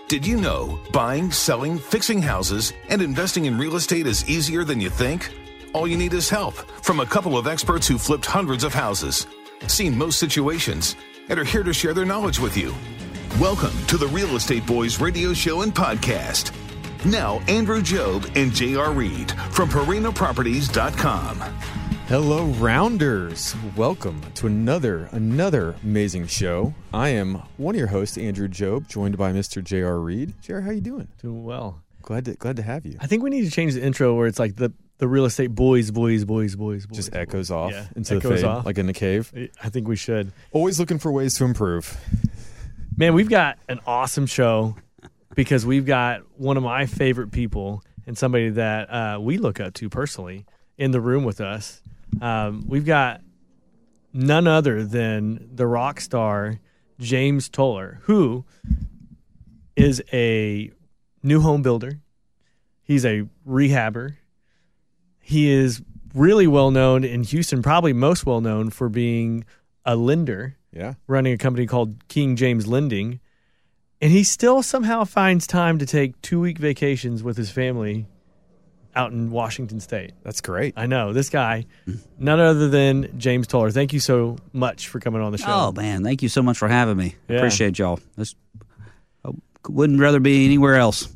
Did you know buying, selling, fixing houses, and investing in real estate is easier than you think? All you need is help from a couple of experts who flipped hundreds of houses, seen most situations, and are here to share their knowledge with you. Welcome to the Real Estate Boys radio show and podcast. Now, Andrew Job and J.R. Reed from ParinaProperties.com. Hello, Rounders. Welcome to another amazing show. I am one of your hosts, Andrew Job, joined by Mr. J.R. Reed. J.R., how you doing? Doing well. Glad to have you. I think we need to change the intro where it's like the real estate boys. Just echoes off into echoes the fade, off. like in the cave. I think we should. Always looking for ways to improve. Man, we've got an awesome show because we've got one of my favorite people and somebody that we look up to personally in the room with us. We've got none other than the rock star James Toller, who is a new home builder. He's a rehabber. He is really well known in Houston, probably most well known for being a lender, running a company called King James Lending. And he still somehow finds time to take 2-week vacations with his family out in Washington State. That's great. I know. This guy, none other than James Toller. Thank you so much for coming on the show. Oh, man. Thank you so much for having me. I appreciate y'all. I wouldn't rather be anywhere else.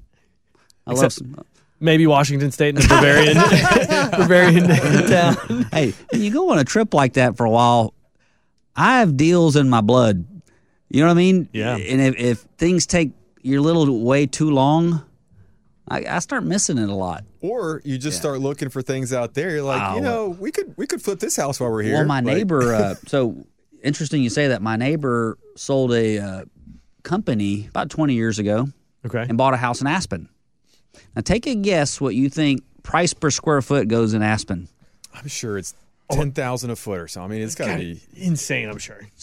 Maybe Washington State and the Bavarian town. Hey, when you go on a trip like that for a while, I have deals in my blood. You know what I mean? Yeah. And if things take your little way too long, I start missing it a lot. Or you just start looking for things out there. You're like, we could flip this house while we're here. Well, my neighbor, so interesting you say that. My neighbor sold a company about 20 years ago and bought a house in Aspen. Now, take a guess what you think price per square foot goes in Aspen. I'm sure it's $10,000 a foot or so. I mean, it's got to be insane, I'm sure. It's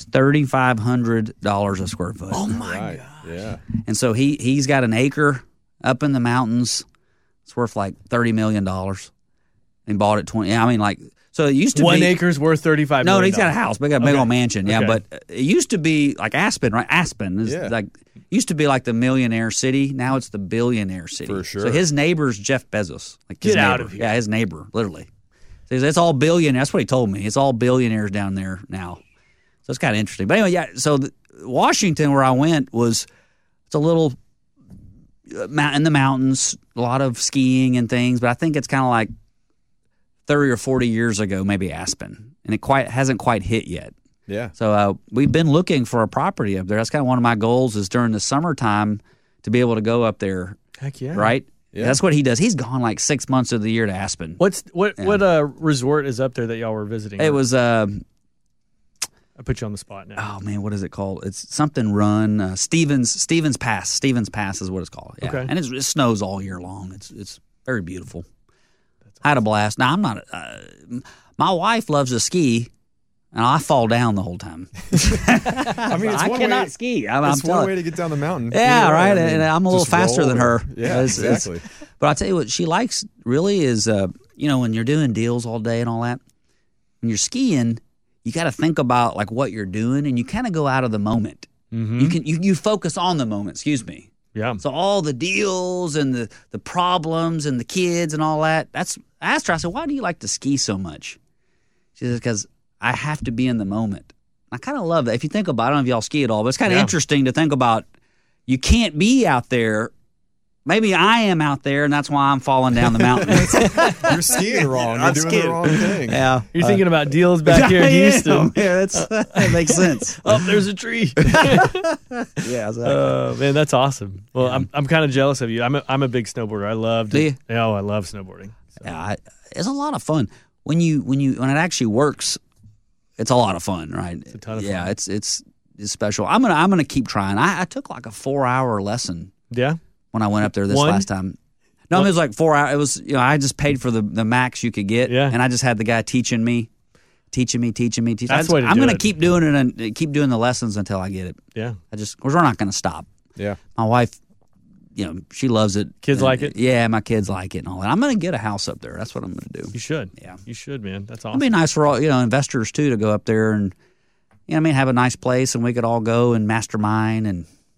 $3,500 a square foot. Oh, my gosh. Yeah. And so he's got an acre up in the mountains. It's worth like $30 million. And bought it 20. I mean, like, so it used to be 1 acre's worth $35 million. No, he's got a house, big old mansion. Yeah, Okay. but it used to be like Aspen, right? Aspen is like used to be like the millionaire city. Now it's the billionaire city. For sure. So his neighbor's Jeff Bezos. Like Get out of here. Yeah, his neighbor, literally. So it's all billionaires. That's what he told me. It's all billionaires down there now. So it's kind of interesting. But anyway, so Washington, where I went, it's a little in the mountains, a lot of skiing and things. But I think it's kind of like 30 or 40 years ago, maybe Aspen, and it hasn't quite hit yet. Yeah. So we've been looking for a property up there. That's kind of one of my goals is during the summertime to be able to go up there. Heck yeah. Right? Yeah. That's what he does. He's gone like 6 months of the year to Aspen. What resort is up there that y'all were visiting? It was I put you on the spot now. oh man, what is it called? It's something run Stevens Pass. Stevens Pass is what it's called. Yeah. Okay. And it snows all year long. It's very beautiful. I had a blast. Now I'm not. My wife loves to ski, and I fall down the whole time. I mean, I cannot ski. It's one way to get down the mountain. Yeah, right. I mean, and I'm a little just faster roll than her. Yeah, exactly. But I'll tell you what she likes really is, when you're doing deals all day and all that, when you're skiing, you got to think about like what you're doing, and you kind of go out of the moment. Mm-hmm. You focus on the moment. Excuse me. Yeah. So all the deals and the problems and the kids and all that. I asked her, I said, why do you like to ski so much? She says, because I have to be in the moment. I kind of love that. If you think about it, I don't know if y'all ski at all, but it's kind of interesting to think about you can't be out there. Maybe I am out there, and that's why I'm falling down the mountain. You're skiing wrong. You're doing the wrong thing. Yeah. You're thinking about deals back here in Houston. Yeah, that makes sense. Oh, there's a tree. Yeah, exactly. Man, that's awesome. Well, I'm kind of jealous of you. I'm a big snowboarder. I love Do you? Oh, I love snowboarding. So. Yeah, it's a lot of fun when it actually works. It's a lot of fun, right? It's a ton of fun. Yeah, it's special. I'm gonna keep trying. I took like a 4-hour lesson. Yeah. When I went up there this last time. No, it was like 4 hours. It was, I just paid for the max you could get. Yeah. And I just had the guy teaching me. That's the way to I'm do going to it. keep doing it and keep doing the lessons until I get it. Yeah. Because we're not going to stop. Yeah. My wife, she loves it. Kids like it? Yeah, my kids like it and all that. I'm going to get a house up there. That's what I'm going to do. You should. Yeah. You should, man. That's It'd awesome. be nice for all, investors too to go up there and, have a nice place and we could all go and mastermind and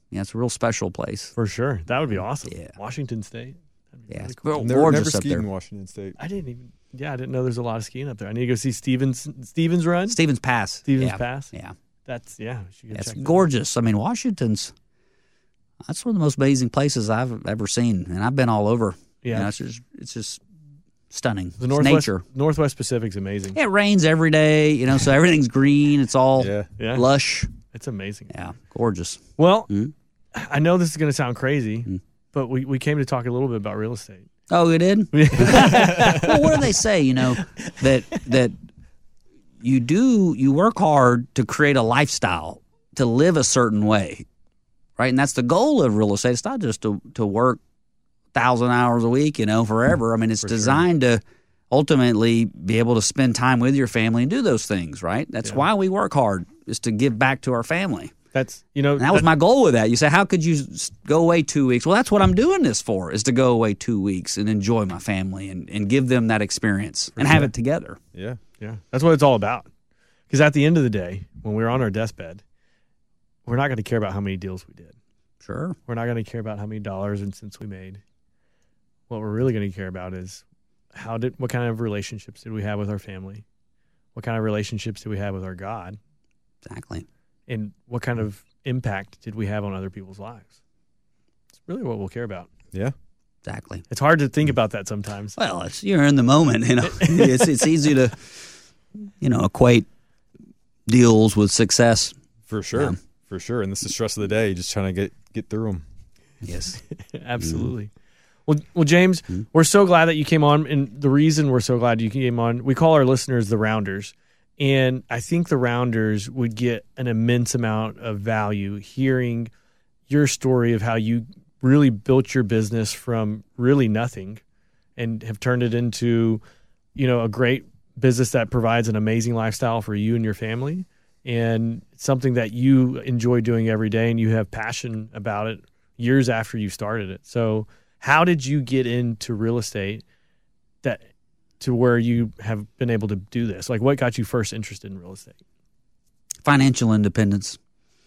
Yeah, it's a real special place. For sure. That would be awesome. Yeah. Washington State. Yeah, it's Never gorgeous up skied there. in Washington State. I didn't know there's a lot of skiing up there. I need to go see Stevens Run. Stevens Pass. Stevens yeah. Pass. Yeah. That's, yeah. We should go It's check that out. gorgeous. I mean, Washington's, that's one of the most amazing places I've ever seen. And I've been all over. Yeah. You know, it's just stunning. The It's nature. Northwest Pacific's amazing. It rains every day, you know, so everything's green. It's all Yeah. lush. It's amazing. Yeah, gorgeous. Well, Mhm. I know this is going to sound crazy, but we came to talk a little bit about real estate. Oh, you did? Well, what do they say, you know, that you work hard to create a lifestyle, to live a certain way, right? And that's the goal of real estate. It's not just to work 1,000 hours a week, you know, forever. I mean, it's designed to ultimately be able to spend time with your family and do those things, right? That's why we work hard, is to give back to our family. That's, you know, And that was my goal with that. You say, how could you go away 2 weeks? Well, that's what I'm doing this for, is to go away 2 weeks and enjoy my family and give them that experience and have it together. Yeah. Yeah, that's what it's all about. Because at the end of the day, when we're on our deathbed, we're not going to care about how many deals we did. Sure. We're not going to care about how many dollars and cents we made. What we're really going to care about is what kind of relationships did we have with our family? What kind of relationships did we have with our God? Exactly. And what kind of impact did we have on other people's lives? It's really what we'll care about. Yeah. Exactly. It's hard to think about that sometimes. Well, you're in the moment, you know. It's easy to, you know, equate deals with success. For sure. Yeah. For sure. And this is the stress of the day, just trying to get through them. Yes. Absolutely. Well, James, we're so glad that you came on, and the reason we're so glad you came on, we call our listeners the Rounders, and I think the Rounders would get an immense amount of value hearing your story of how you really built your business from really nothing and have turned it into, you know, a great business that provides an amazing lifestyle for you and your family, and something that you enjoy doing every day, and you have passion about it years after you started it. So how did you get into real estate to where you have been able to do this? Like, what got you first interested in real estate? Financial independence.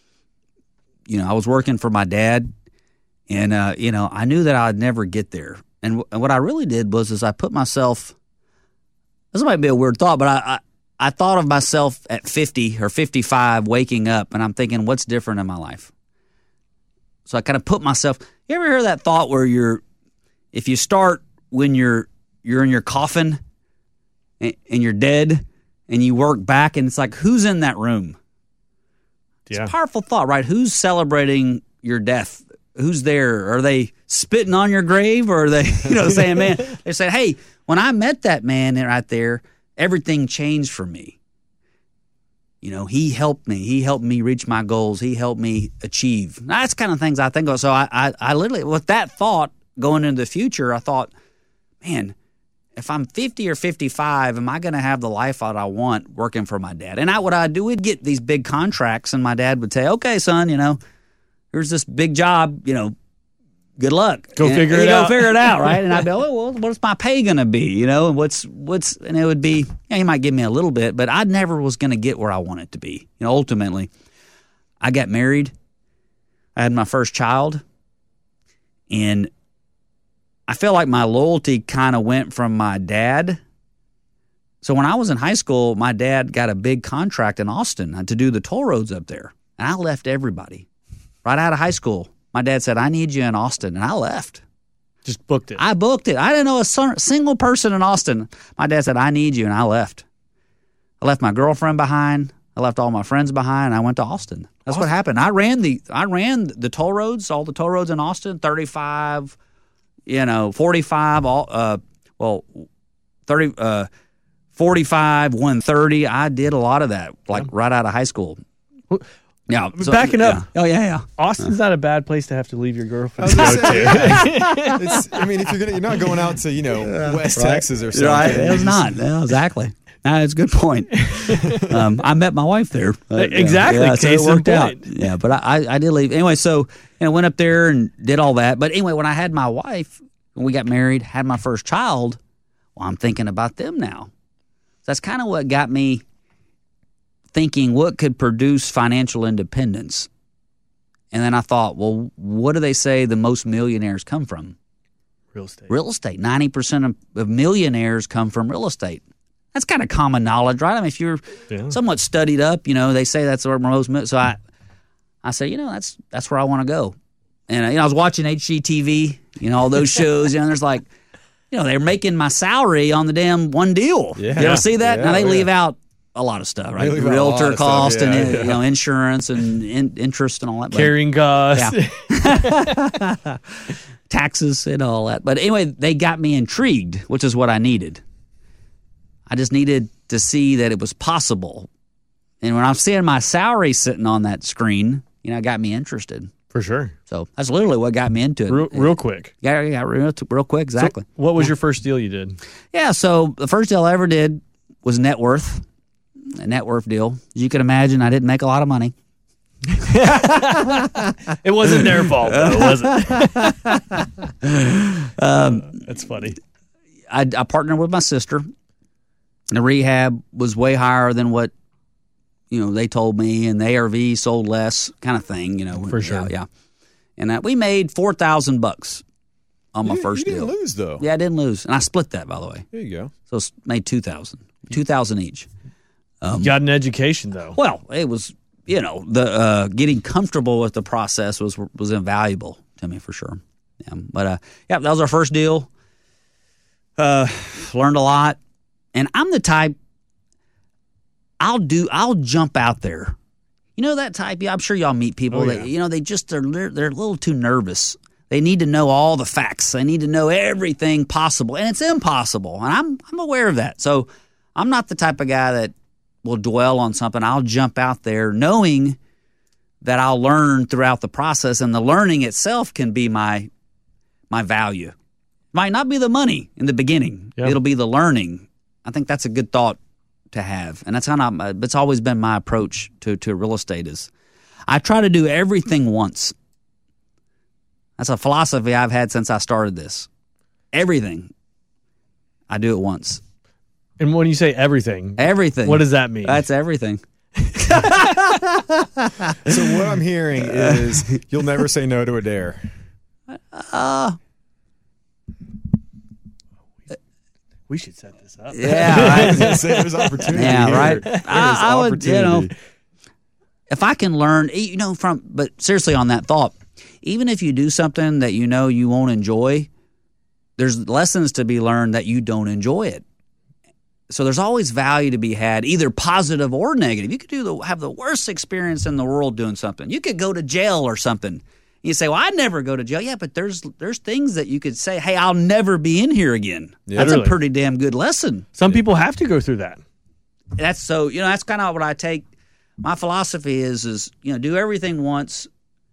You know, I was working for my dad, and, you know, I knew that I'd never get there. And what I really did was I put myself, this might be a weird thought, but I thought of myself at 50 or 55 waking up, and I'm thinking, what's different in my life? So I kind of put myself, you ever hear that thought where if you start when you're in your coffin and you're dead and you work back, and it's like, who's in that room? It's a powerful thought, right? Who's celebrating your death? Who's there? Are they spitting on your grave, or are they, you know, saying, man, they're saying, hey, when I met that man right there, everything changed for me. You know, he helped me. He helped me reach my goals. He helped me achieve. That's the kind of things I think of. So I literally, with that thought going into the future, I thought, man, if I'm 50 or 55, am I going to have the life that I want working for my dad? And what I'd do, we'd get these big contracts, and my dad would say, okay, son, you know, here's this big job, you know, good luck. Go figure it out. Go figure it out, right? And I'd be, oh, well, what's my pay going to be? You know, and it would be, yeah, he might give me a little bit, but I never was going to get where I wanted to be. You know, ultimately, I got married. I had my first child, and I feel like my loyalty kind of went from my dad. So when I was in high school, my dad got a big contract in Austin to do the toll roads up there, and I left everybody right out of high school. My dad said, I need you in Austin, and I left. Just booked it. I booked it. I didn't know a single person in Austin. My dad said, I need you, and I left. I left my girlfriend behind. I left all my friends behind, and I went to Austin. That's what happened. I ran the toll roads, all the toll roads in Austin, 35, 45, 45, 130. I did a lot of that, right out of high school. Yeah, backing up. Yeah. Oh, yeah. Austin's not a bad place to have to leave your girlfriend. I mean, if you're not going out to West Texas or something. Right, it was not. Yeah, exactly. That's a good point. I met my wife there. Exactly. Yeah, so it worked out. Point. Yeah, but I did leave anyway. So went up there and did all that. But anyway, when I had my wife, when we got married, had my first child, well, I'm thinking about them now. So that's kind of what got me thinking what could produce financial independence. And then I thought, well, what do they say the most millionaires come from? Real estate. Real estate. 90% of millionaires come from real estate. That's kind of common knowledge, right? I mean, if you're somewhat studied up, they say that's where most. So I said, that's where I want to go. And I was watching HGTV, all those shows. There's like, they're making my salary on the damn one deal. Yeah. You ever see that? Yeah, now they leave out a lot of stuff, right? Realtor cost and insurance and interest and all that. Carrying costs. Yeah. Taxes and all that. But anyway, they got me intrigued, which is what I needed. I just needed to see that it was possible. And when I'm seeing my salary sitting on that screen, it got me interested. For sure. So that's literally what got me into it. Real quick. Yeah, real quick, exactly. So what was your first deal you did? Yeah, so the first deal I ever did was net worth, a net worth deal. As you can imagine, I didn't make a lot of money. It wasn't their fault, though, was it? That's funny. I partnered with my sister. The rehab was way higher than what they told me, and the ARV sold less, kind of thing. For sure. Yeah. And we made $4,000 on my first deal. You didn't lose though. Yeah, I didn't lose, and I split that, by the way. There you go. So it's made $2,000 each. You got an education though. Well, it was the getting comfortable with the process was invaluable to me for sure. Yeah, but that was our first deal. Learned a lot, and I'm the type. I'll jump out there. That type. Yeah, I'm sure y'all meet people that they're a little too nervous. They need to know all the facts. They need to know everything possible, and it's impossible. And I'm aware of that. So I'm not the type of guy that will dwell on something. I'll jump out there knowing that I'll learn throughout the process, and the learning itself can be my value. Might not be the money in the beginning. Yep. It'll be the learning. I think that's a good thought to have, and that's it's always been my approach to real estate. Is I try to do everything once. That's a philosophy I've had since I started this. Everything, I do it once. And when you say everything, what does that mean? That's everything. So what I'm hearing is you'll never say no to a dare. We should set this up. Yeah, right. There's opportunity. Yeah, here. right. I would, opportunity. if I can learn, but seriously on that thought, even if you do something that you won't enjoy, there's lessons to be learned that you don't enjoy it. So there's always value to be had, either positive or negative. You could have the worst experience in the world doing something. You could go to jail or something. You say, well, I'd never go to jail. Yeah, but there's things that you could say, hey, I'll never be in here again. Yeah, that's a pretty damn good lesson. Some people have to go through that. That's kind of what I take. My philosophy is do everything once,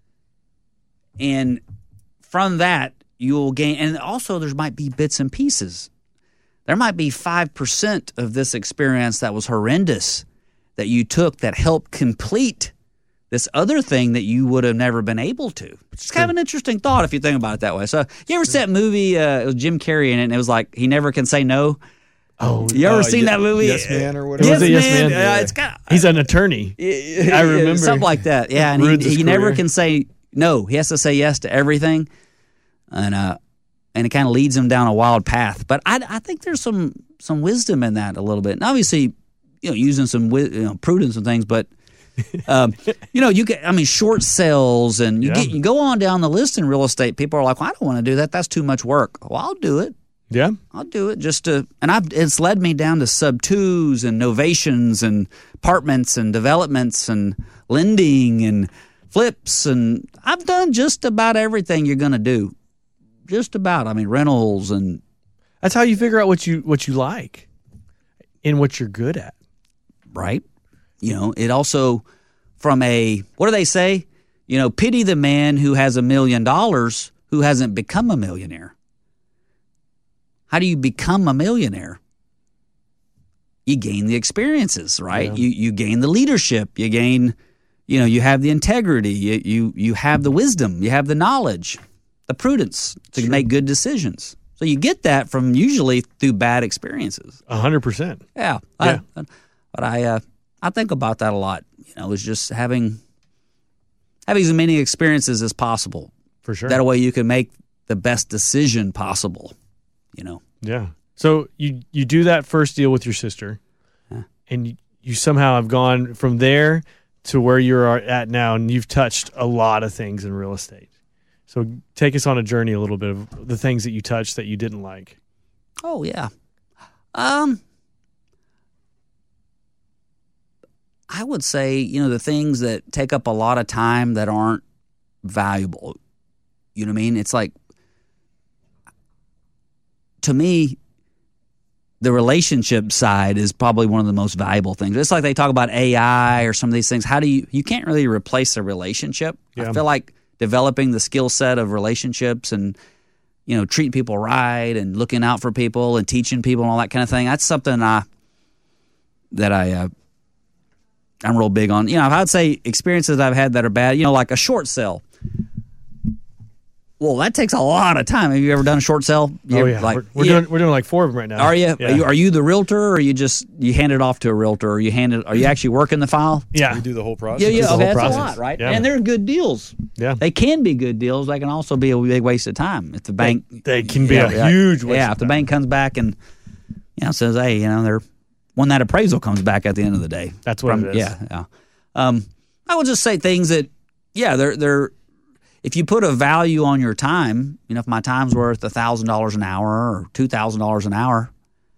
and from that you will gain. And also there might be bits and pieces. There might be 5% of this experience that was horrendous that you took that helped complete this other thing that you would have never been able to. It's kind of an interesting thought if you think about it that way. So you ever see that movie, it was Jim Carrey in it, and it was like, He Never Can Say No? Oh, you ever seen that movie? Yes Man or whatever? Yes Man. Yeah. It's kind of, he's an attorney. I remember. Something like that. Yeah, and he never can say no. He has to say yes to everything. And it kind of leads him down a wild path. But I think there's some wisdom in that a little bit. And obviously, using some prudence and things, but you get, short sales, and you go on down the list in real estate. People are like, well, I don't want to do that. That's too much work. Well, I'll do it. Yeah, I'll do it it's led me down to sub-2s and novations and apartments and developments and lending and flips, and I've done just about everything you're going to do. Just about. Rentals, and that's how you figure out what you like and what you're good at. Right. It also, from what do they say? Pity the man who has $1 million who hasn't become a millionaire. How do you become a millionaire? You gain the experiences, right? Yeah. You gain the leadership. You gain, you have the integrity. You have the wisdom. You have the knowledge, the prudence to make good decisions. So you get that from usually through bad experiences. 100%. Yeah. But I think about that a lot. It's just having having as many experiences as possible. For sure. That way you can make the best decision possible, you know. Yeah. So you do that first deal with your sister, and you somehow have gone from there to where you're at now, and you've touched a lot of things in real estate. So take us on a journey a little bit of the things that you touched that you didn't like. Oh, yeah. I would say, you know, the things that take up a lot of time that aren't valuable. You know what I mean? It's like, to me, the relationship side is probably one of the most valuable things. It's like they talk about AI or some of these things. How do you can't really replace a relationship. Yeah. I feel like developing the skill set of relationships and, you know, treating people right and looking out for people and teaching people and all that kind of thing. That's something I'm real big on. You know, I would say experiences I've had that are bad, you know, like a short sale. Well, that takes a lot of time. Have you ever done a short sale? Yeah. Like, we're doing like 4 of them right now. Are you? Yeah. Are you the realtor, or you hand it off to a realtor, or are you actually working the file? Yeah. We do the whole process. Yeah. the Okay, whole that's process. a lot, right? Yeah. And they're good deals. Yeah. They can be good deals. They can also be a big waste of time if the bank. They can be a huge waste Yeah, of if the time. bank comes back and says, "Hey, when that appraisal comes back at the end of the day." That's what it is. Yeah. I would just say things that, they're. If you put a value on your time, if my time's worth $1,000 an hour or $2,000 an hour,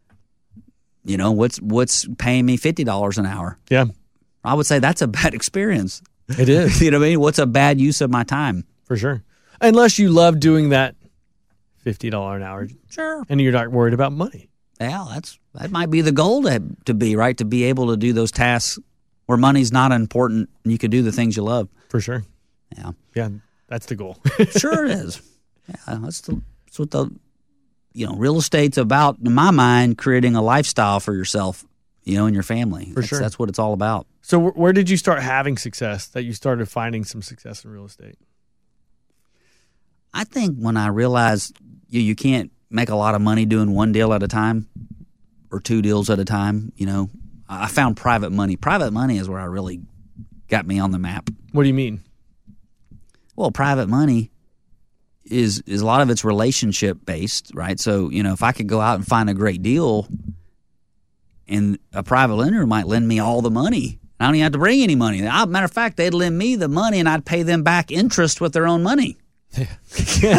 what's paying me $50 an hour? Yeah. I would say that's a bad experience. It is. You know what I mean? What's a bad use of my time? For sure. Unless you love doing that $50 an hour. Sure. And you're not worried about money. Yeah, that might be the goal to be, right? To be able to do those tasks where money's not important and you can do the things you love. For sure. Yeah. Yeah. That's the goal. Sure it is. Yeah, that's what the real estate's about, in my mind, creating a lifestyle for yourself, and your family. Sure. That's what it's all about. So where did you start having success, that you started finding some success in real estate? I think when I realized you can't make a lot of money doing one deal at a time or 2 deals at a time, I found private money. Private money is where I really got me on the map. What do you mean? Well, private money is a lot of it's relationship based, right? So, if I could go out and find a great deal and a private lender might lend me all the money, I don't even have to bring any money. Matter of fact, they'd lend me the money and I'd pay them back interest with their own money. When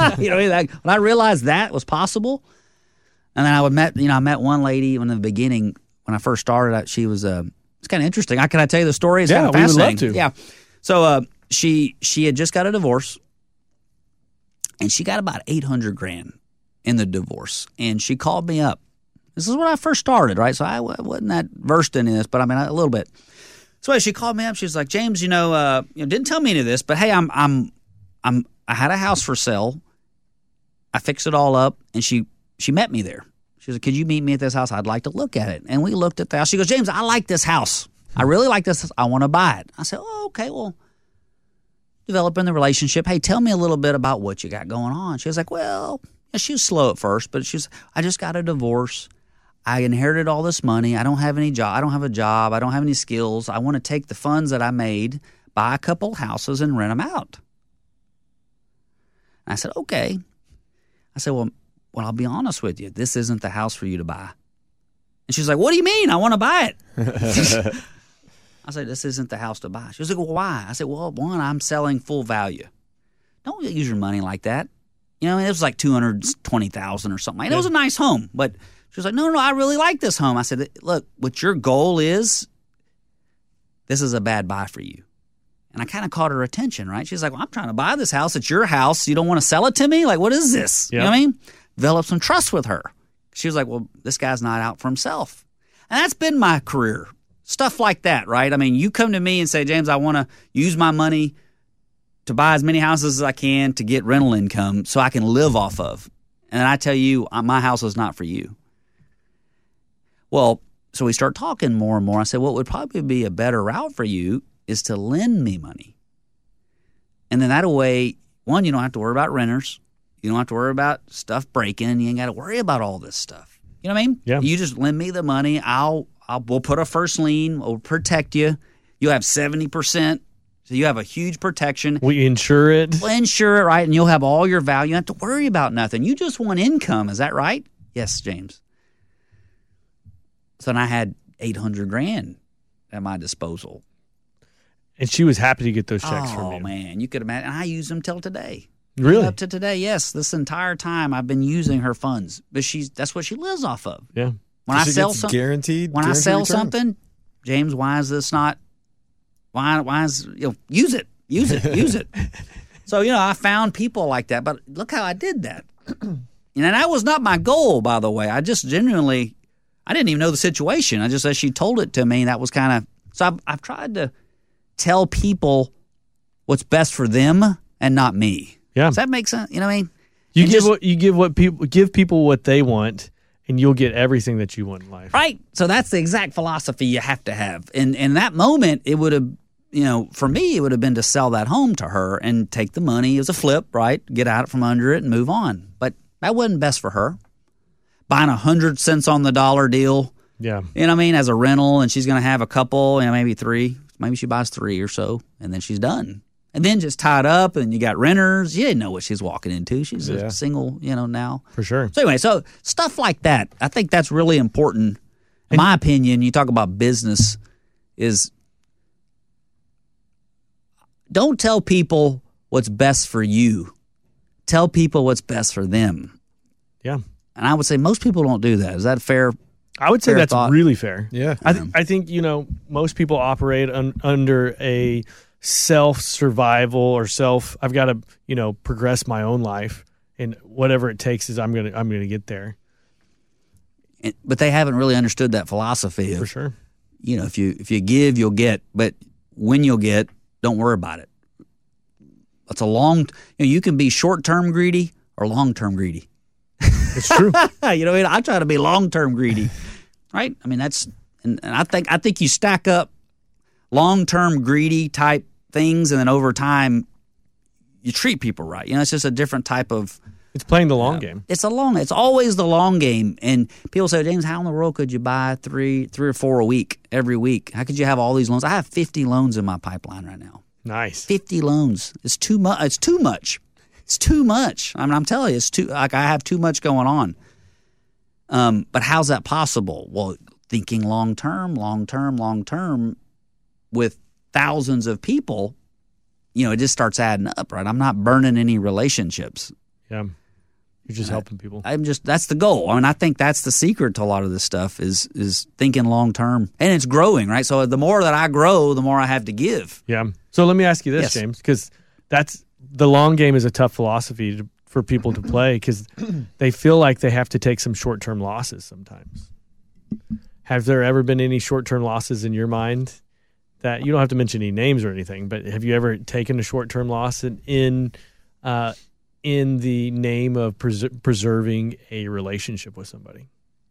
I realized that was possible, and then I met one lady in the beginning when I first started. She was it's kind of interesting. Can I tell you the story? It's kind of fascinating. We would love to. Yeah. So she had just got a divorce, and she got about $800,000 in the divorce, and she called me up. This is when I first started, right? So I wasn't that versed in this, but a little bit. So she called me up. She was like, "James, didn't tell me any of this, but hey, I had a house for sale. I fixed it all up," and she met me there. She said, "Could you meet me at this house? I'd like to look at it." And we looked at the house. She goes, "James, I like this house. I really like this. I want to buy it." I said, "Oh, okay, well, developing the relationship. Hey, tell me a little bit about what you got going on." She was like, "Well," she was slow at first, but "I just got a divorce. I inherited all this money. I don't have any job. I don't have a job. I don't have any skills. I want to take the funds that I made, buy a couple houses, and rent them out." And I said, "Okay." I said, well, I'll be honest with you. This isn't the house for you to buy." And she's like, "What do you mean? I want to buy it." I said, "This isn't the house to buy." She was like, "Well, why?" I said, "Well, one, I'm selling full value. Don't use your money like that. It was like $220,000 or something. It was a nice home, but she was like, no, I really like this home." I said, "Look, what your goal is, this is a bad buy for you." And I kind of caught her attention, right? She's like, "Well, I'm trying to buy this house. It's your house. You don't want to sell it to me? Like, what is this?" You know what I mean? Develop some trust with her. She was like, "Well, this guy's not out for himself." And that's been my career. Stuff like that, right? You come to me and say, "James, I want to use my money to buy as many houses as I can to get rental income so I can live off of." And I tell you, my house is not for you. Well, so we start talking more and more. I said, "What would probably be a better route for you is to lend me money. And then that way, one, you don't have to worry about renters. You don't have to worry about stuff breaking. You ain't got to worry about all this stuff." You know what I mean? Yeah. You just lend me the money. We'll put a first lien. We'll protect you. You'll have 70% So you have a huge protection. We insure it. Well, insure it, right? And you'll have all your value. You don't have to worry about nothing. You just want income. Is that right? Yes, James. So then I had $800,000 at my disposal. And she was happy to get those checks from you. Oh, man. You could imagine. And I use them till today. Really? Up to today, yes. This entire time I've been using her funds. But that's what she lives off of. Yeah. When I She sell gets something, guaranteed. when I sell return? something, James, why is this not? Why is use it, use it? So I found people like that, but look how I did that. And that was not my goal, by the way. I just genuinely, I didn't even know the situation. I just as she told it to me, that was kind of. So I've tried to tell people what's best for them and not me. Yeah. Does that make sense? You know what I mean? Give people what they want, and you'll get everything that you want in life. Right. So that's the exact philosophy you have to have. And in that moment, it would have, for me, it would have been to sell that home to her and take the money. It was a flip, right? Get out from under it and move on. But that wasn't best for her. Buying 100 cents on the dollar deal, Yeah. as a rental, and she's going to have a couple, maybe 3. Maybe she buys 3 or so, and then she's done. And then just tied up, and you got renters. You didn't know what she's walking into. She's a single, now. For sure. So anyway, so stuff like that, I think that's really important. In my opinion, you talk about business is don't tell people what's best for you. Tell people what's best for them. Yeah. And I would say most people don't do that. Is that fair? I would say Fair that's thought. really fair. Yeah. I think, most people operate under a self-survival or I've got to, progress my own life, and whatever it takes is I'm going to get there. But they haven't really understood that philosophy of, For sure. if you give, you'll get. But when you'll get, don't worry about it. It's a long, you can be short-term greedy or long-term greedy. It's true. I try to be long-term greedy, right? That's, and I think you stack up long-term greedy type things, and then over time, you treat people right. It's just a different type of. It's playing the long game. It's always the long game. And people say, James, how in the world could you buy three or four a week every week? How could you have all these loans? I have 50 loans in my pipeline right now. Nice. 50 loans. It's too much. It's too much. It's too much. I'm telling you, it's too. I have too much going on. But how's that possible? Well, thinking long term, with thousands of people, it just starts adding up, right? I'm not burning any relationships. Yeah. You're just helping people. That's the goal. I think that's the secret to a lot of this stuff is thinking long term, and it's growing, right? So the more that I grow, the more I have to give. Yeah. So let me ask you this, Yes. James, because the long game is a tough philosophy for people to play because they feel like they have to take some short-term losses sometimes. Have there ever been any short-term losses in your mind that you don't have to mention any names or anything, but have you ever taken a short-term loss in the name of preserving a relationship with somebody?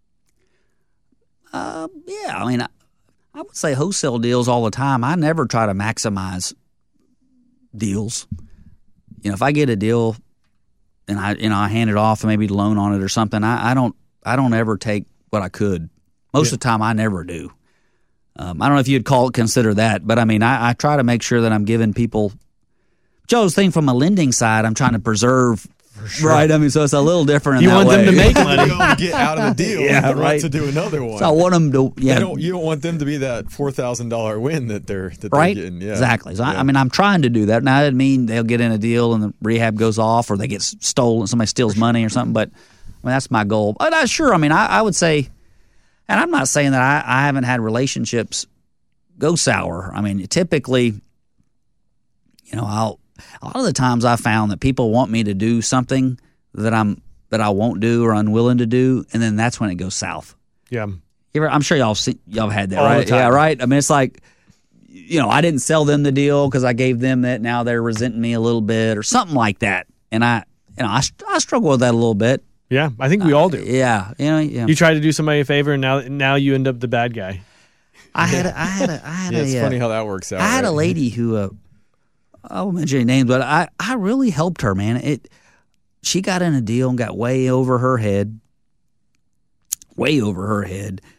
Yeah. I would say wholesale deals all the time. I never try to maximize deals. If I get a deal and I hand it off and maybe loan on it or something, I don't ever take what I could. Most of the time, I never do. I don't know if you'd consider that, but I try to make sure that I'm giving people. Joe's thing from a lending side, I'm trying to preserve, right? So it's a little different. You in that want way. them to make You money. want to get out of the deal. Yeah, and right. To do another one. So I want them to. Yeah, You don't want them to be that $4,000 win that they're right? getting. Yeah. Exactly. So Yeah. I'm trying to do that. Now, that doesn't mean they'll get in a deal and the rehab goes off, or they get stolen, somebody steals money or something. But that's my goal. But sure. I would say, and I'm not saying that I haven't had relationships go sour. Typically, a lot of the times I found that people want me to do something that I won't do or unwilling to do, and then that's when it goes south. Yeah. I'm sure y'all have had that, All the right? time. Yeah, right. It's like, I didn't sell them the deal because I gave them that. Now they're resenting me a little bit or something like that, and I struggle with that a little bit. Yeah. I think we all do. Yeah, yeah. You try to do somebody a favor, and now you end up the bad guy. I had It's funny how that works out. I had a right? lady who I won't mention any names, but I really helped her, man. She got in a deal and got way over her head,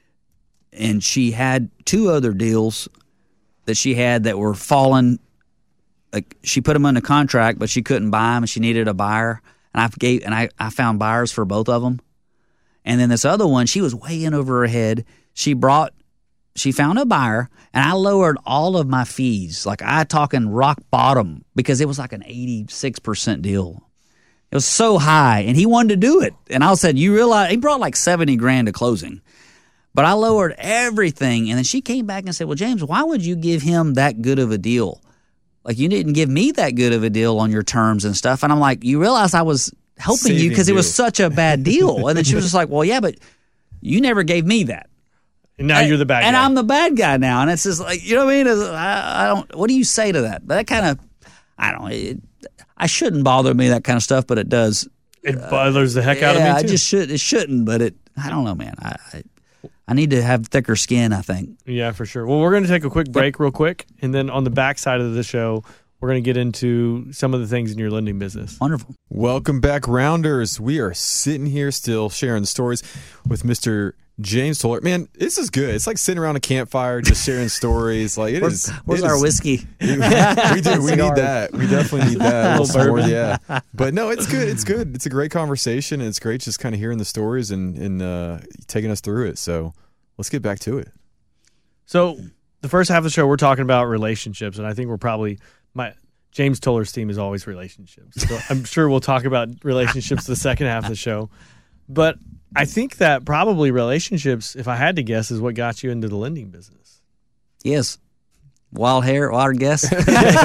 and she had 2 other deals that she had that were falling like she put them under contract, but she couldn't buy them, and she needed a buyer. And I found buyers for both of them. And then this other one, she was way in over her head. She found a buyer, and I lowered all of my fees. Like I talking rock bottom, because it was like an 86% deal. It was so high, and he wanted to do it. And I said, you realize he brought like $70,000 to closing. But I lowered everything, and then she came back and said, well, James, why would you give him that good of a deal? Like, you didn't give me that good of a deal on your terms and stuff. And I'm like, you realize I was helping you because it was such a bad deal. And then she was just like, well, yeah, but you never gave me that. And now you're the bad guy. And I'm the bad guy now. And it's just like, you know what I mean? I don't, what do you say to that? But that kind of, I don't know. I shouldn't bother me, that kind of stuff, but it does. It bothers the heck out of me, too. It shouldn't, but I don't know, man. I need to have thicker skin, I think. Yeah, for sure. Well, we're going to take a quick break real quick, and then on the back side of the show, we're going to get into some of the things in your lending business. Wonderful. Welcome back, Rounders. We are sitting here still sharing stories with Mr. James Toller. Man, this is good. It's like sitting around a campfire just sharing stories. Like Where's our whiskey? We do. We need that. We definitely need that. A little bourbon. Yeah. But no, it's good. It's good. It's a great conversation, and it's great just kind of hearing the stories and taking us through it. So let's get back to it. So the first half of the show, we're talking about relationships, and I think we're probably James Toller's theme is always relationships. So I'm sure we'll talk about relationships the second half of the show. But I think that probably relationships, if I had to guess, is what got you into the lending business. Yes. Wild guess. If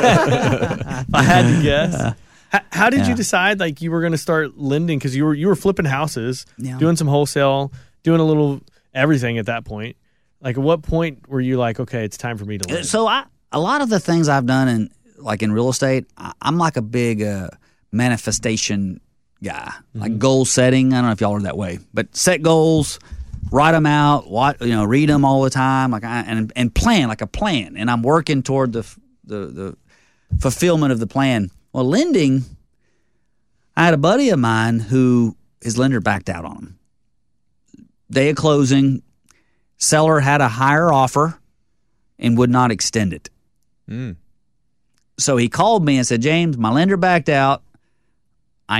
I had to guess. How did you decide like you were going to start lending? Because you were flipping houses, doing some wholesale, doing a little everything at that point. Like, at what point were you like, okay, it's time for me to lend? So a lot of the things I've done in real estate, I'm like a big manifestation guy, like goal setting. I don't know if y'all are that way, but set goals, write them out, read them all the time, like and plan, like a plan. And I'm working toward the fulfillment of the plan. Well, lending, I had a buddy of mine who his lender backed out on him. Day of closing, seller had a higher offer and would not extend it. So he called me and said, James, my lender backed out. I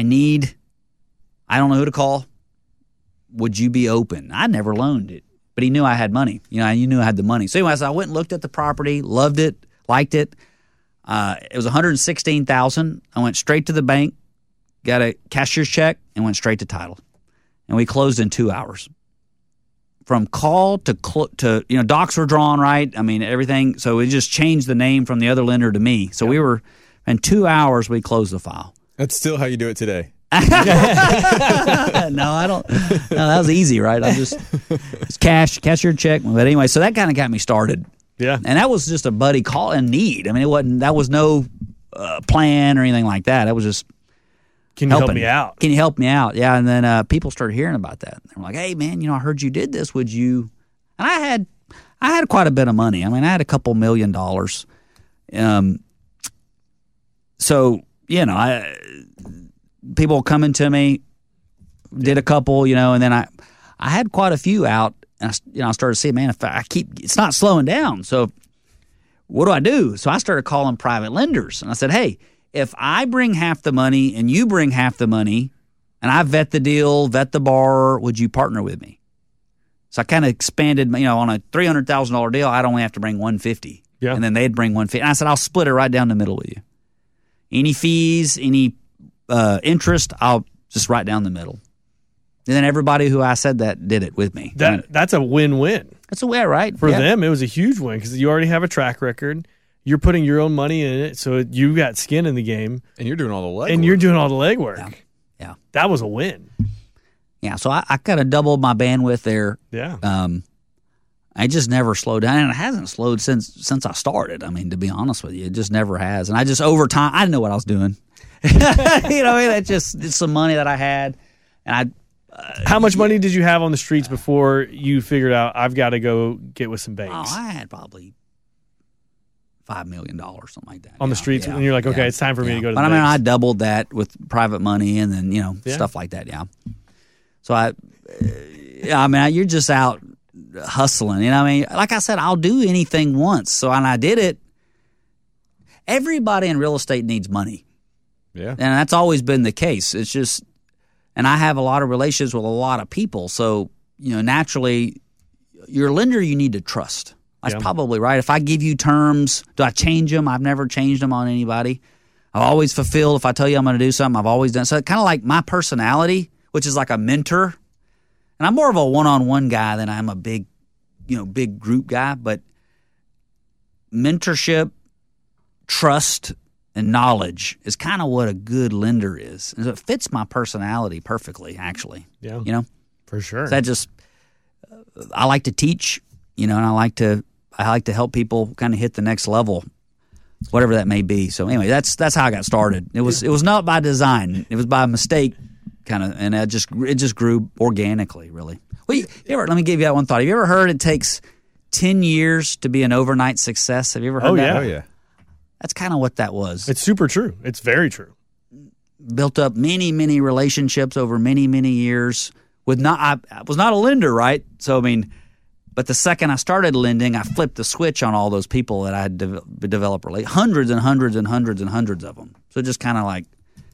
don't know who to call. Would you be open? I never loaned it, but he knew I had money. He knew I had the money. So anyway, I went and looked at the property, loved it, liked it. It was $116,000. I went straight to the bank, got a cashier's check, and went straight to title. And we closed in 2 hours. From call to docs were drawn, right? I mean, everything. So we just changed the name from the other lender to me. So we were, in 2 hours, we closed the file. That's still how you do it today. No, I don't. No, that was easy, right? It's cashier check. But anyway, so that kind of got me started. Yeah. And that was just a buddy call in need. I mean, that was no plan or anything like that. That was just, can you help me out? Can you help me out? Yeah. And then people started hearing about that. They were like, hey, man, I heard you did this. Would you? And I had quite a bit of money. I mean, I had a couple $1 million. So, people coming to me, did a couple, and then I had quite a few out, and I started seeing, man, if it's not slowing down. So what do I do? So I started calling private lenders, and I said, hey, if I bring half the money and you bring half the money, and I vet the deal, vet the borrower, would you partner with me? So I kind of expanded, on a $300,000 deal, I'd only have to bring $150,000, and then they'd bring $150,000. And I said, I'll split it right down the middle with you. Any fees, any interest, I'll just write down the middle. And then everybody who I said that did it with me. That's a win-win. That's a way, right? For them, it was a huge win because you already have a track record. You're putting your own money in it, so you got skin in the game. And you're doing all the legwork. Yeah. That was a win. Yeah, so I kind of doubled my bandwidth there. Yeah. I just never slowed down, and it hasn't slowed since I started. I mean, to be honest with you, it just never has. And I just, over time, I didn't know what I was doing. It's some money that I had, and How much money did you have on the streets before you figured out I've got to go get with some banks? Oh, I had probably $5 million, something like that. On the streets, and you're like, okay, it's time for me to go to the banks. But I doubled that with private money and then, stuff like that, So you're just out hustling, like I said, I'll do anything once. So, and I did it. everybody in real estate needs money. Yeah. And that's always been the case. It's just, and I have a lot of relationships with a lot of people. So, naturally, your lender you need to trust. That's probably right. If I give you terms, do I change them? I've never changed them on anybody. I've always fulfilled. If I tell you I'm going to do something, I've always done. So kind of like my personality, which is like a mentor. And I'm more of a one-on-one guy than I'm a big group guy. But mentorship, trust, and knowledge is kind of what a good lender is. And it fits my personality perfectly, actually. Yeah. For sure. So that just, I like to teach, and I like to help people kind of hit the next level, whatever that may be. So anyway, that's how I got started. It was not by design. It was by mistake, kind of, and it just grew organically, really. Well, let me give you that one thought. Have you ever heard it takes 10 years to be an overnight success? Have you ever heard that? Oh, yeah. That's kind of what that was. It's super true. It's very true. Built up many, many relationships over many, many years. I was not a lender, right? So, but the second I started lending, I flipped the switch on all those people that I had developed hundreds and hundreds and hundreds and hundreds of them. So just kind of like,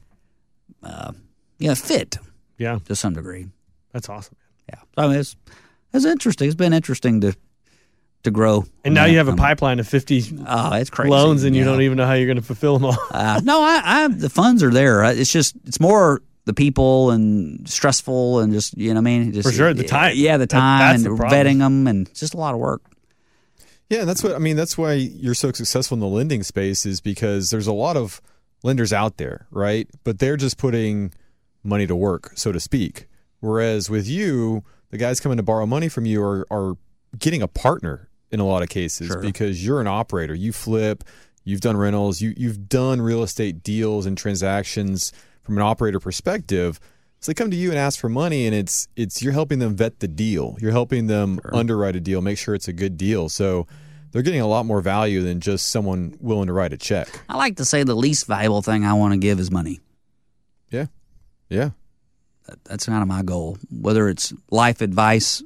fit. Yeah. To some degree. That's awesome. Yeah. So it's interesting. It's been interesting to grow. And now you have a pipeline of 50 it's crazy. loans, and you don't even know how you're going to fulfill them all. No, I the funds are there. It's more the people and stressful and just, Just, for sure, the time. Yeah, the time that's and the problem. vetting them and it's just a lot of work. Yeah, and that's why you're so successful in the lending space, is because there's a lot of lenders out there, right? But they're just putting money to work, so to speak. Whereas with you, the guys coming to borrow money from you are getting a partner in a lot of cases, because you're an operator. You flip, you've done rentals, you've done real estate deals and transactions from an operator perspective. So they come to you and ask for money, and it's you're helping them vet the deal. You're helping them underwrite a deal, make sure it's a good deal. So they're getting a lot more value than just someone willing to write a check. I like to say the least valuable thing I want to give is money. Yeah. Yeah. That's kind of my goal. Whether it's life advice,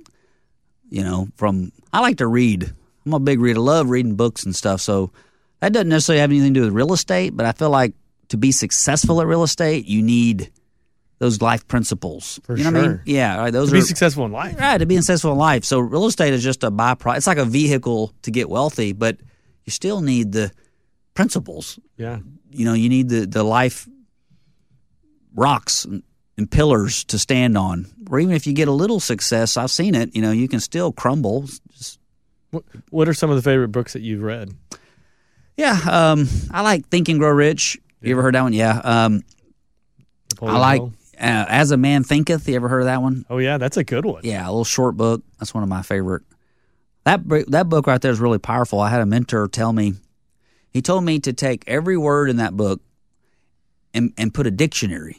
I like to read. I'm a big reader. I love reading books and stuff. So that doesn't necessarily have anything to do with real estate, but I feel like to be successful at real estate, you need those life principles. For sure. What I mean? Yeah. Right. Those to be successful in life. Right. To be successful in life. So real estate is just a byproduct. It's like a vehicle to get wealthy, but you still need the principles. Yeah. You need the life rocks and pillars to stand on. Or even if you get a little success, I've seen it, you can still crumble. What are some of the favorite books that you've read? Yeah. I like Think and Grow Rich. You ever heard that one? Yeah. I like As a Man Thinketh. You ever heard of that one? Oh, yeah. That's a good one. Yeah. A little short book. That's one of my favorite. That book right there is really powerful. I had a mentor tell me, he told me to take every word in that book and put a dictionary.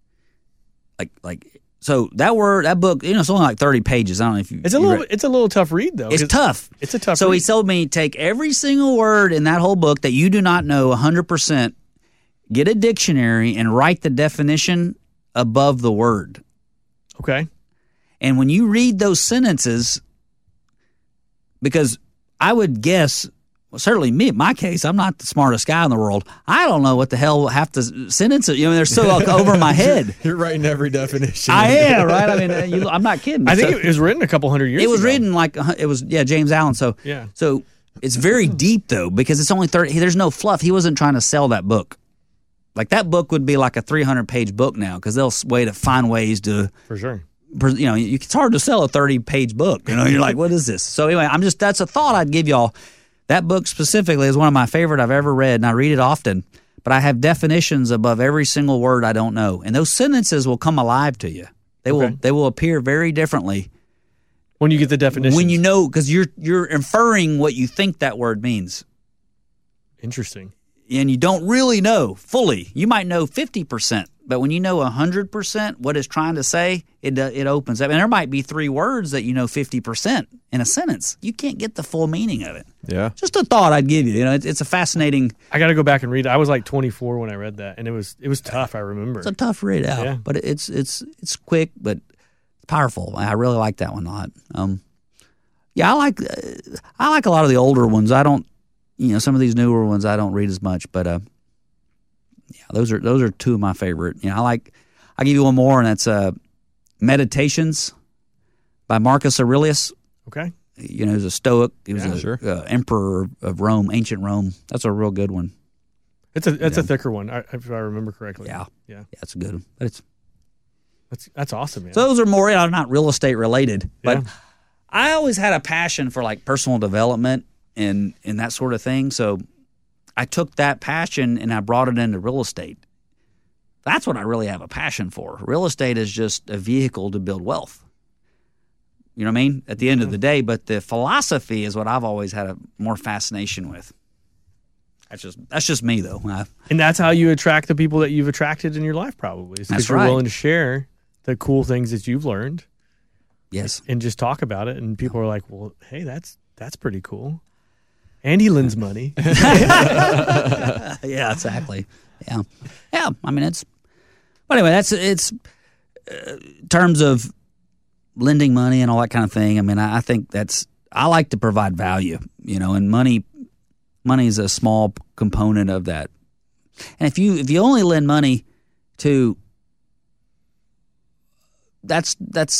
So that book, it's only like 30 pages. I don't know if you. It's a little tough read though. It's tough. It's a tough. So read. he told me, take every single word in that whole book that you do not know 100%, get a dictionary and write the definition above the word. Okay. And when you read those sentences, because I would guess, well, certainly me, in my case, I'm not the smartest guy in the world. I don't know what the hell half the sentences, they're so over my head. You're writing every definition. I am, right? I mean, I'm not kidding. I think it was written a couple hundred years ago. It was written James Allen. So, yeah. So it's very deep, though, because it's only 30. There's no fluff. He wasn't trying to sell that book. Like, that book would be like a 300-page book now, because they'll find ways to. For sure. It's hard to sell a 30-page book. You're like, what is this? So anyway, that's a thought I'd give y'all. That book specifically is one of my favorite I've ever read, and I read it often. But I have definitions above every single word I don't know, and those sentences will come alive to you. They will appear very differently when you get the definition. When because you're inferring what you think that word means. Interesting. And you don't really know fully. You might know 50%, but when you know 100% what it's trying to say, it opens up. And there might be 3 words that 50% in a sentence. You can't get the full meaning of it. Yeah. Just a thought I'd give you. It's a fascinating. I got to go back and read it. I was like 24 when I read that, and it was tough. I remember. It's a tough read out, but it's quick, but powerful. I really like that one a lot. I like a lot of the older ones. I don't some of these newer ones I don't read as much, but those are two of my favorite. I'll give you one more, and that's Meditations by Marcus Aurelius. Okay. He's a Stoic. He was emperor of Rome, ancient Rome. That's a real good one. It's a thicker one, if I remember correctly. Yeah, it's a good one. But that's awesome, man. So those are more not real estate related, but I always had a passion for like personal development and that sort of thing. So I took that passion and I brought it into real estate. That's what I really have a passion for. Real estate is just a vehicle to build wealth. You know what I mean? At the end of the day, but the philosophy is what I've always had a more fascination with. That's just me, though. And that's how you attract the people that you've attracted in your life, probably. Because you're willing to share the cool things that you've learned. Yes. And just talk about it. And people are like, well, hey, that's pretty cool. And he lends money. Yeah, exactly. Yeah. Yeah. I mean, but anyway, it's in terms of lending money and all that kind of thing. I mean, I think I like to provide value, and money is a small component of that. And if you only lend money to, it's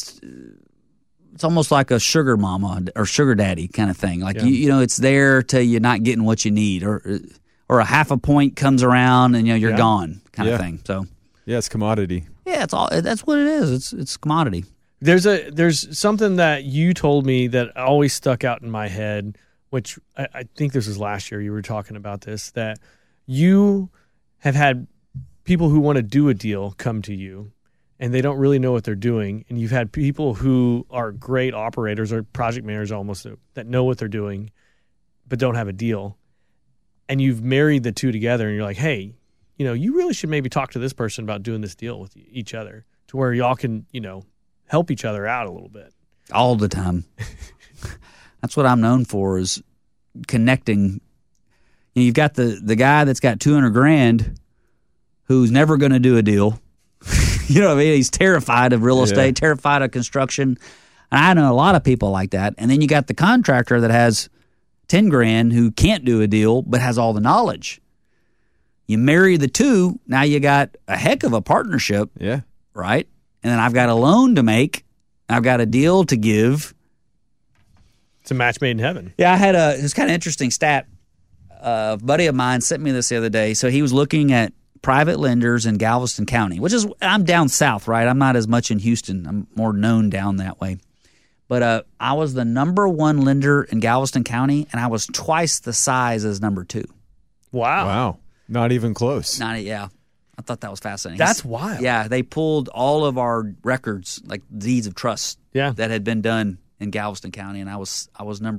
almost like a sugar mama or sugar daddy kind of thing. Like it's there till you're not getting what you need, or a half a point comes around and you're gone kind of thing. So it's commodity. Yeah, that's what it is. It's commodity. There's something that you told me that always stuck out in my head, which I think this was last year. You were talking about this, that you have had people who want to do a deal come to you and they don't really know what they're doing. And you've had people who are great operators or project managers almost that know what they're doing but don't have a deal. And you've married the two together and you're like, hey, you really should maybe talk to this person about doing this deal with each other to where y'all can, help each other out a little bit. All the time. That's what I'm known for, is connecting. You've got the guy that's got $200,000 who's never going to do a deal. You know what I mean? He's terrified of real estate, terrified of construction. And I know a lot of people like that. And then you got the contractor that has $10,000 who can't do a deal but has all the knowledge. You marry the two, now you got a heck of a partnership. Yeah. Right? And then I've got a loan to make. I've got a deal to give. It's a match made in heaven. Yeah, it's kind of interesting stat. A buddy of mine sent me this the other day. So he was looking at private lenders in Galveston County, which is, I'm down south, right? I'm not as much in Houston. I'm more known down that way. But I was the number one lender in Galveston County, and I was twice the size as number two. Wow. Not even close. I thought that was fascinating. That's wild. Yeah, they pulled all of our records, like deeds of trust, that had been done in Galveston County, and I was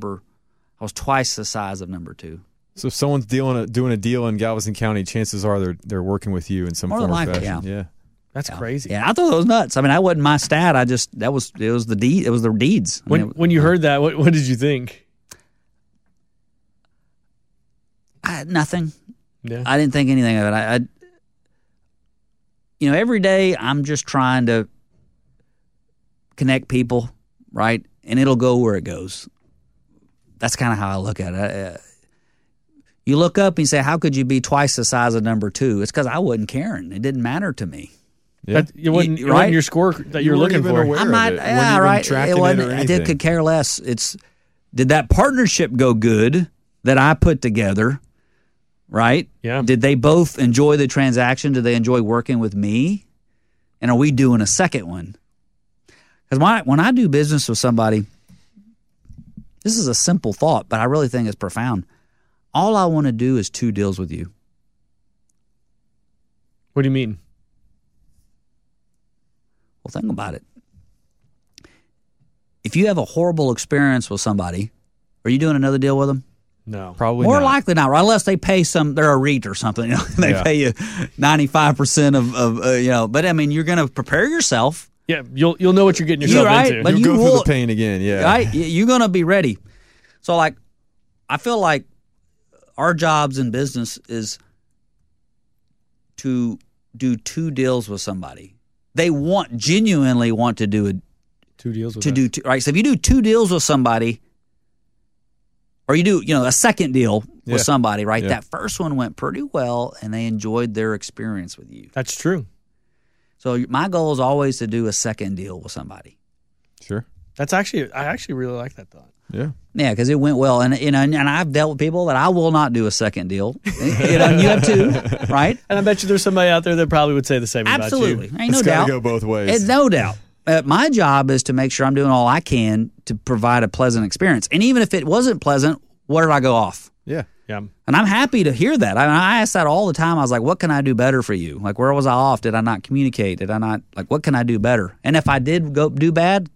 twice the size of number two. So if someone's doing a deal in Galveston County, chances are they're working with you in some form or fashion. Yeah. That's crazy. Yeah, I thought that was nuts. I mean, that wasn't my stat. It was the deed. It was the deeds. When you heard that, what did you think? Nothing. Yeah. I didn't think anything of it. Every day I'm just trying to connect people, right? And it'll go where it goes. That's kind of how I look at it. You look up and you say, how could you be twice the size of number two? It's because I wasn't caring. It didn't matter to me. Yeah. It wasn't your score that you're looking for. I'm not. I could care less. Did that partnership go good that I put together? Right? Yeah. Did they both enjoy the transaction? Did they enjoy working with me? And are we doing a second one? Because when I do business with somebody, this is a simple thought, but I really think it's profound. All I want to do is 2 deals with you. What do you mean? Well, think about it. If you have a horrible experience with somebody, are you doing another deal with them? No, probably more not. likely not, right? Unless they pay they're a REIT or something. They pay you 95% of But I mean, you're going to prepare yourself. Yeah, you'll know what you're getting yourself into. But you'll go through the pain again. Yeah, right. You're going to be ready. So, I feel like our jobs in business is to do 2 deals with somebody. They genuinely want to do 2 deals with right. So if you do 2 deals with somebody, or you do, a second deal with somebody, right? Yeah. That first one went pretty well, and they enjoyed their experience with you. That's true. So my goal is always to do a second deal with somebody. Sure. I actually really like that thought. Yeah. Yeah, because it went well, and I've dealt with people that I will not do a second deal. And you have too, right? And I bet you there's somebody out there that probably would say the same Absolutely, about you. ain't no It's doubt. gotta go both ways. No doubt. My job is to make sure I'm doing all I can to provide a pleasant experience. And even if it wasn't pleasant, where did I go off? Yeah. Yeah. And I'm happy to hear that. I ask that all the time. I was like, what can I do better for you? Like, where was I off? Did I not communicate? Did I not, what can I do better? And if I did go do bad,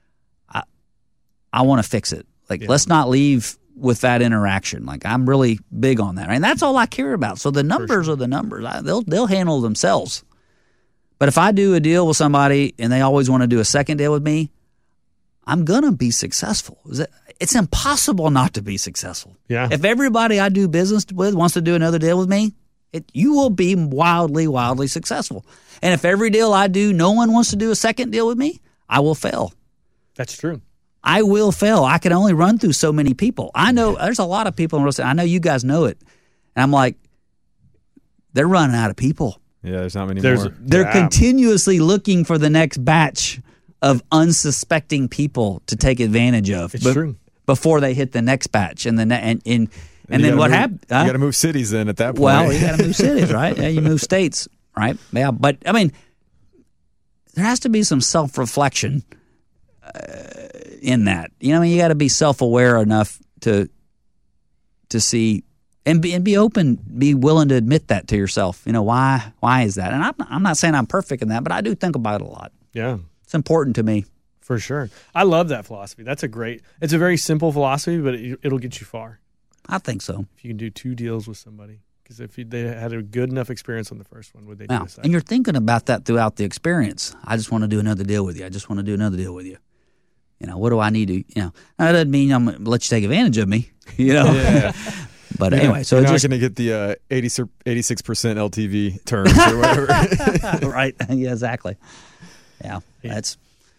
I want to fix it. Let's not leave with that interaction. I'm really big on that. And that's all I care about. So the numbers are the numbers. They'll handle themselves. But if I do a deal with somebody and they always want to do a second deal with me, I'm going to be successful. It's impossible not to be successful. Yeah. If everybody I do business with wants to do another deal with me, you will be wildly, wildly successful. And if every deal I do, no one wants to do a second deal with me, I will fail. That's true. I will fail. I can only run through so many people. I know there's a lot of people in real estate. I know you guys know it. And I'm like, they're running out of people. Yeah, there's not many more. They're continuously looking for the next batch of unsuspecting people to take advantage of. It's true. Before they hit the next batch. And then what happened? You got to move cities then at that point. Well, you got to move cities, right? Yeah, you move states, right? Yeah, but I mean, there has to be some self-reflection in that. You got to be self-aware enough to see and be open, be willing to admit that to yourself. Why is that? And I'm not saying I'm perfect in that, but I do think about it a lot. Yeah. It's important to me. For sure. I love that philosophy. It's a very simple philosophy, but it'll get you far. I think so. If you can do 2 deals with somebody. Because if they had a good enough experience on the first one, would they do the second? And you're thinking about that throughout the experience. I just want to do another deal with you. I just want to do another deal with you. What do I need to, that doesn't mean I'm going to let you take advantage of me, Yeah. But anyway, so you're it's not going to get the 86% LTV terms or whatever. Right. Yeah, exactly. Yeah. That's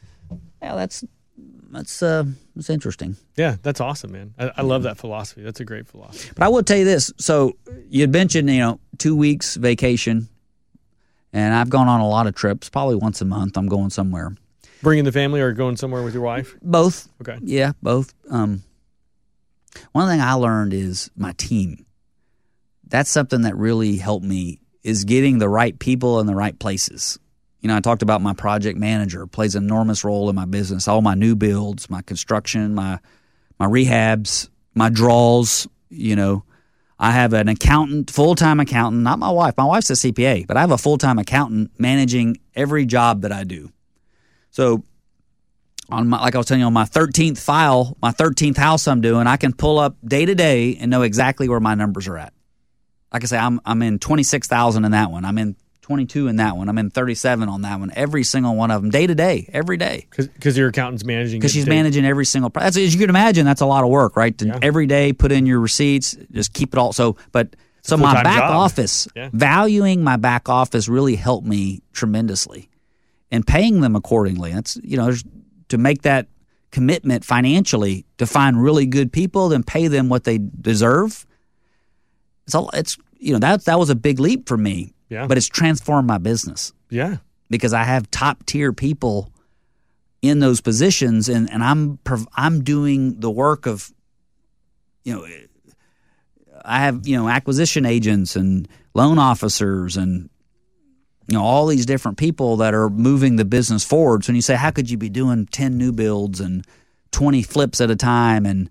interesting. Yeah, that's awesome, man. I love that philosophy. That's a great philosophy. But I will tell you this. So you'd mentioned, 2 weeks vacation, and I've gone on a lot of trips. Probably once a month I'm going somewhere. Bringing the family or going somewhere with your wife? Both. Okay. Yeah, both. One thing I learned is my team. That's something that really helped me, is getting the right people in the right places. I talked about my project manager plays an enormous role in my business. All my new builds, my construction, my rehabs, my draws. I have an accountant, full-time accountant, not my wife. My wife's a CPA, but I have a full-time accountant managing every job that I do. So, like I was telling you, on my 13th file, my 13th house I'm doing, I can pull up day to day and know exactly where my numbers are at. Like I say, I'm in 26,000 in that one. I'm in 22 in that one. I'm in 37 on that one. Every single one of them, day to day, every day. Because your accountant's managing. Because she's managing every single. As you can imagine, that's a lot of work, right? Yeah. Every day, put in your receipts, just keep it all. So my back office, valuing my back office really helped me tremendously, and paying them accordingly. That's to make that commitment financially to find really good people, then pay them what they deserve. That was a big leap for me. Yeah. But it's transformed my business. Yeah. Because I have top tier people in those positions, and I'm doing the work of, I have, acquisition agents and loan officers and, all these different people that are moving the business forward. So when you say, how could you be doing 10 new builds and 20 flips at a time and,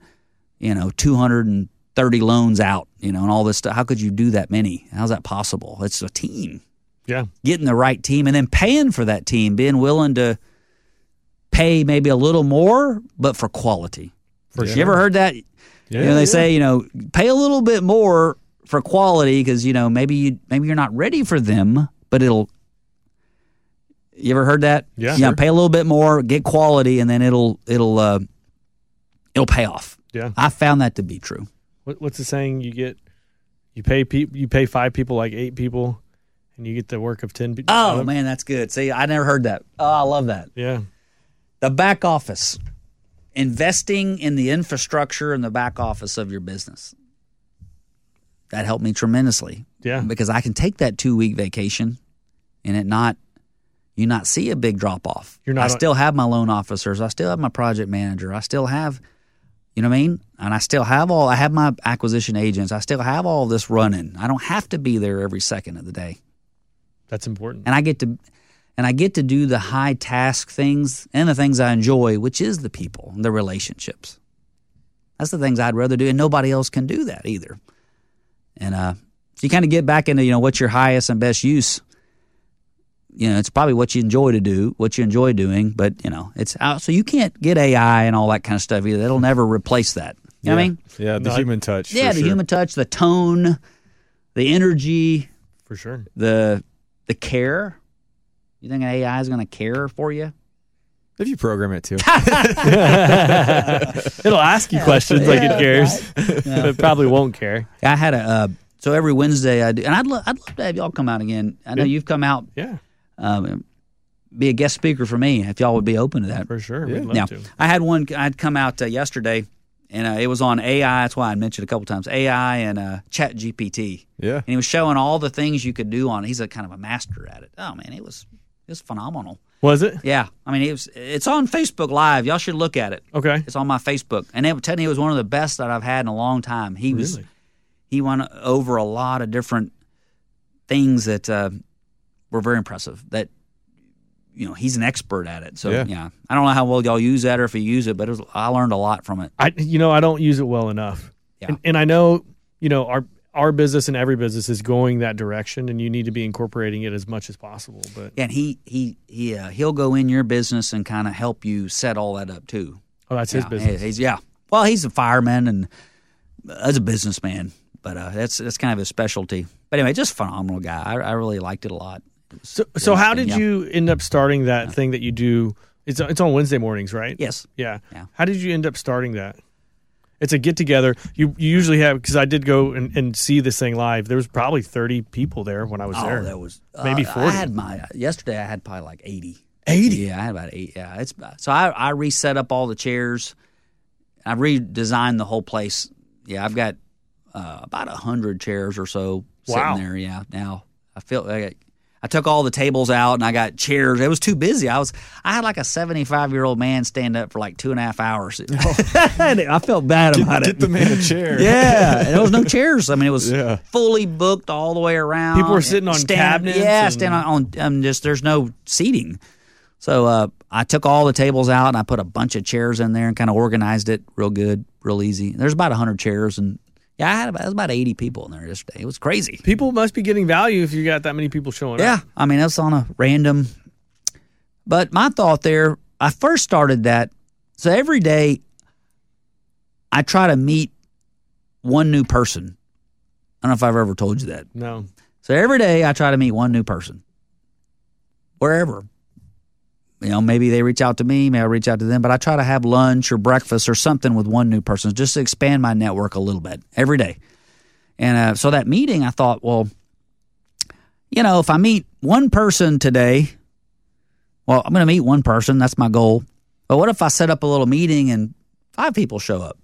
230 loans out, and all this stuff, how could you do that many? How's that possible? It's a team. Yeah. Getting the right team and then paying for that team, being willing to pay maybe a little more, but for quality. For sure. You ever heard that? Yeah. They say, pay a little bit more for quality because, maybe you're not ready for them, but you ever heard that? Yeah. Sure. Pay a little bit more, get quality, and then it'll pay off. Yeah. I found that to be true. What's the saying? You pay 5 people like 8 people, and you get the work of 10 people. Oh, man, that's good. See, I never heard that. Oh, I love that. Yeah. The back office. investing in the infrastructure and the back office of your business. That helped me tremendously. Yeah. Because I can take that 2-week vacation and you not see a big drop off. I still have my loan officers. I still have my project manager. I still have, you know what I mean? And I have my acquisition agents. I still have all this running. I don't have to be there every second of the day. That's important. And I get to do the high task things and the things I enjoy, which is the people and the relationships. That's the things I'd rather do, and nobody else can do that either. And so you kind of get back into, what's your highest and best use. It's probably what you enjoy to do, what you enjoy doing, but, it's out. So you can't get AI and all that kind of stuff either. It'll never replace that. You know what I mean? Yeah, the human touch. Yeah, the human touch, the tone, the energy. For sure. The care. You think an AI is going to care for you? If you program it to. It'll ask you questions like it cares, but it probably won't care. I had so every Wednesday I do, and I'd love to have y'all come out again. I know you've come out. Yeah. Be a guest speaker for me if y'all would be open to that. For sure. Yeah. We'd love to. I had one. I'd come out yesterday, and it was on AI. That's why I mentioned a couple times AI and ChatGPT. Yeah. And he was showing all the things you could do on it. He's a kind of a master at it. Oh man, it was phenomenal. Was it? Yeah. I mean, it's on Facebook Live. Y'all should look at it. Okay. It's on my Facebook. And telling you, it was one of the best that I've had in a long time. He went over a lot of different things that were very impressive. That, he's an expert at it. So, yeah. I don't know how well y'all use that or if you use it, but I learned a lot from it. I don't use it well enough. Yeah. And I know, our business and every business is going that direction, and you need to be incorporating it as much as possible. But yeah, and he'll go in your business and kind of help you set all that up too. Oh, that's his business. Well, he's a fireman and as a businessman, but that's kind of his specialty. But anyway, just a phenomenal guy. I really liked it a lot. So how did you end up starting that thing that you do? It's on Wednesday mornings, right? Yes. Yeah. How did you end up starting that? It's a get together. You usually have, because I did go and see this thing live. There was probably 30 people there when I was there. That was maybe 40. Yesterday I had probably like 80. 80? Yeah, I had about 8. Yeah, so I reset up all the chairs. I redesigned the whole place. Yeah, I've got about 100 chairs or so sitting there. Yeah, now I feel I took all the tables out and I got chairs. It was too busy. I had like a 75-year-old man stand up for like 2.5 hours. I felt bad about it. Get the man a chair. Yeah, and there was no chairs. I mean, it was fully booked all the way around. People were sitting on cabinets. Yeah, standing on just there's no seating. So I took all the tables out and I put a bunch of chairs in there and kind of organized it real good, real easy. There's about 100 chairs and. Yeah, there was about 80 people in there yesterday. It was crazy. People must be getting value if you got that many people showing up. Yeah, I mean, that's on a random. But my thought there, I first started that. So every day, I try to meet one new person. I don't know if I've ever told you that. No. So every day, I try to meet one new person. Wherever. Maybe they reach out to me, maybe I reach out to them, but I try to have lunch or breakfast or something with one new person just to expand my network a little bit every day. And so that meeting, I thought, well, if I meet one person today, well, I'm going to meet one person. That's my goal. But what if I set up a little meeting and 5 people show up?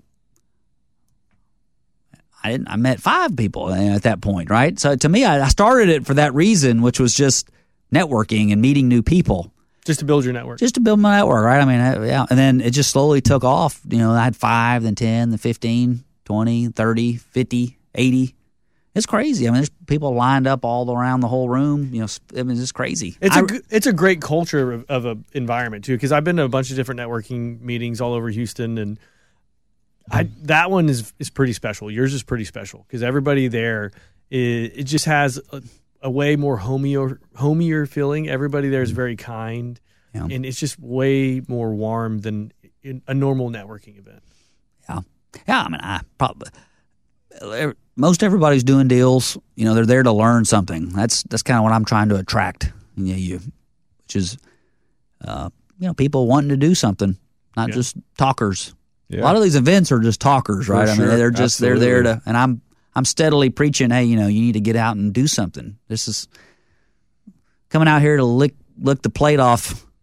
I met 5 people at that point, right? So to me, I started it for that reason, which was just networking and meeting new people. Just to build your network. Just to build my network, right? I mean, yeah. And then it just slowly took off. I had 5, then 10, then 15, 20, 30, 50, 80. It's crazy. I mean, there's people lined up all around the whole room. I mean, it's crazy. It's a great culture of an environment, too, because I've been to a bunch of different networking meetings all over Houston, and that one is pretty special. Yours is pretty special because everybody there, it just has a way more homier feeling. Everybody there is very kind, and it's just way more warm than a normal networking event. Yeah. I mean, most everybody's doing deals. They're there to learn something. That's kind of what I'm trying to attract. Which is, people wanting to do something, not just talkers. Yeah. A lot of these events are just talkers, right? For sure. I mean, they're there to, and I'm steadily preaching, hey, you need to get out and do something. This is coming out here to lick the plate off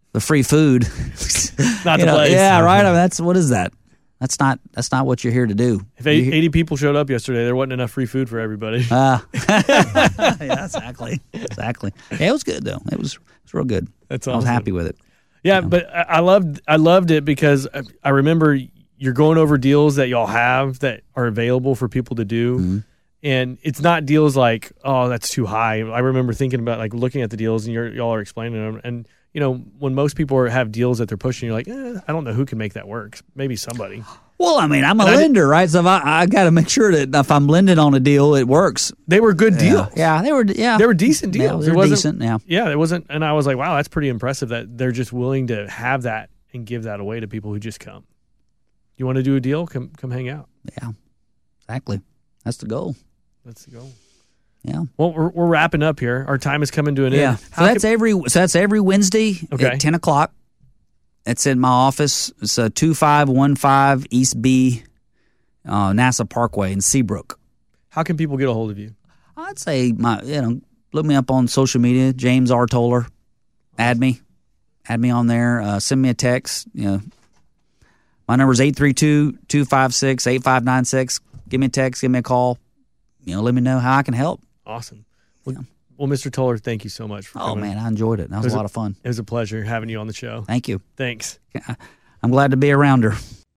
the free food. Not the place. Yeah, right. I mean, what is that? That's not what you're here to do. If 80 people showed up yesterday, there wasn't enough free food for everybody. Yeah, exactly. Yeah, it was good though. It was real good. That's awesome. I was happy with it. Yeah, but I loved it because I remember you're going over deals that y'all have that are available for people to do. Mm-hmm. And it's not deals like, oh, that's too high. I remember thinking about like looking at the deals and y'all are explaining them. And, you know, when most people have deals that they're pushing, you're like, I don't know who can make that work. Maybe somebody. Well, I mean, I'm a lender, right? So I got to make sure that if I'm lending on a deal, it works. They were good deals. Yeah, they were decent deals. They were decent, yeah. Yeah, it wasn't. And I was like, wow, that's pretty impressive that they're just willing to have that and give that away to people who just come. You want to do a deal? Come hang out. Yeah, exactly. That's the goal. That's the goal. Yeah. Well, we're wrapping up here. Our time is coming to an end. Yeah. So that's every Wednesday at 10 o'clock. It's in my office. It's 2515 East B, NASA Parkway in Seabrook. How can people get a hold of you? I'd say look me up on social media. James R. Toller. Add me on there. Send me a text. My number is 832-256-8596. Give me a text. Give me a call. Let me know how I can help. Awesome. Well, Mr. Toller, thank you so much for coming. Oh, man, I enjoyed it. That was a lot of fun. It was a pleasure having you on the show. Thank you. Thanks. I'm glad to be around her.